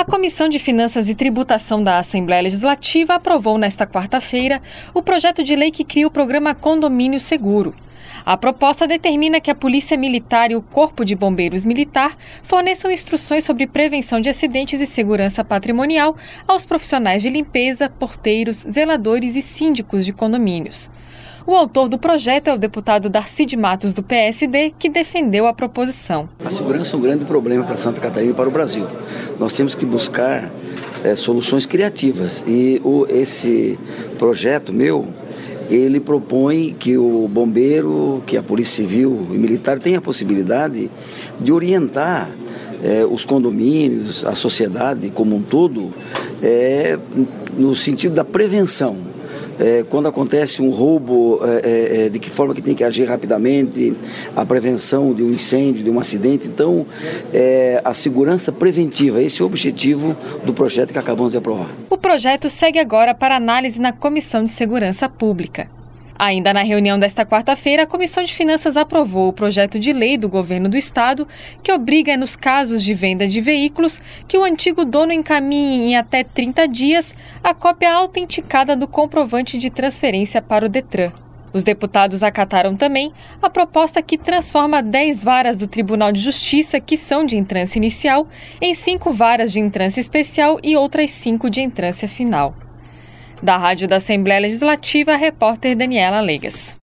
A Comissão de Finanças e Tributação da Assembleia Legislativa aprovou nesta quarta-feira o projeto de lei que cria o programa Condomínio Seguro. A proposta determina que a Polícia Militar e o Corpo de Bombeiros Militar forneçam instruções sobre prevenção de acidentes e segurança patrimonial aos profissionais de limpeza, porteiros, zeladores e síndicos de condomínios. O autor do projeto é o deputado Darcy de Matos, do PSD, que defendeu a proposição. A segurança é um grande problema para Santa Catarina e para o Brasil. Nós temos que buscar soluções criativas e esse projeto meu, ele propõe que o bombeiro, que a Polícia Civil e Militar tenha a possibilidade de orientar os condomínios, a sociedade como um todo, no sentido da prevenção. Quando acontece um roubo, de que forma que tem que agir rapidamente, a prevenção de um incêndio, de um acidente. Então, a segurança preventiva, esse é o objetivo do projeto que acabamos de aprovar. O projeto segue agora para análise na Comissão de Segurança Pública. Ainda na reunião desta quarta-feira, a Comissão de Finanças aprovou o projeto de lei do Governo do Estado que obriga, nos casos de venda de veículos, que o antigo dono encaminhe em até 30 dias a cópia autenticada do comprovante de transferência para o Detran. Os deputados acataram também a proposta que transforma 10 varas do Tribunal de Justiça, que são de entrância inicial, em 5 varas de entrância especial e outras 5 de entrância final. Da Rádio da Assembleia Legislativa, a repórter Daniela Legas.